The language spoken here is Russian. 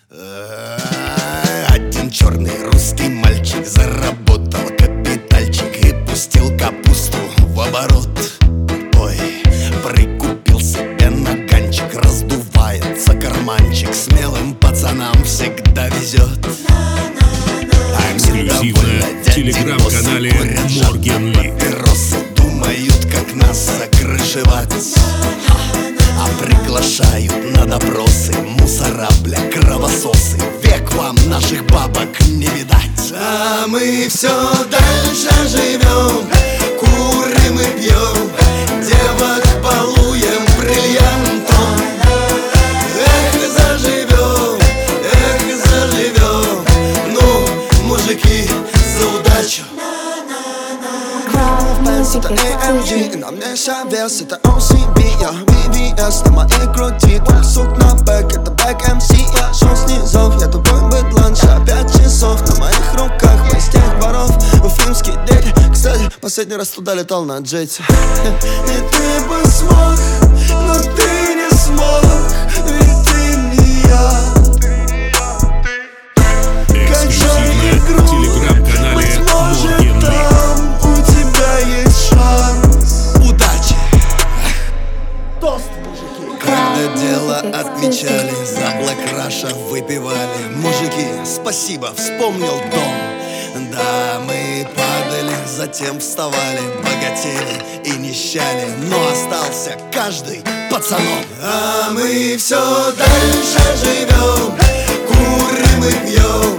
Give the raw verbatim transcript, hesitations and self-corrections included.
Один черный русский мальчик заработал капитальчик и пустил капусту в оборот. Ой, прикупил себе наганчик, раздувается карманчик, смелым пацанам всегда везет. Эксклюзивно в телеграм-канале Морген Ли. Папиросы думают, как нас закрышевать, а приглашают на допросы мусора, бля, кровососы. Век вам наших бабок не видать. А мы все дальше живем, курим и пьем, девок балуем бриллиантом. Эх, заживем, эх, заживем, ну, мужики, за удачу. Это эй эм джи, и на мне вся вес, это о си би, я ви ви эс на моей груди. Двух сук на бэк, это бэк эм си. Я шел с низов, я тупой быдланша. Пять часов на моих руках, мы с тех воров, уфимский дети. Кстати, последний раз туда летал на джете. И ты бы смог, но ты не смог, ведь ты не я. Эксклюзивно в телеграм-канале Морген Ли. Когда дело отмечали, за Black Russia выпивали. Мужики, спасибо, вспомнил дом. Да, мы падали, затем вставали, богатели и нищали, но остался каждый пацаном. А мы все дальше живем, курим и пьем,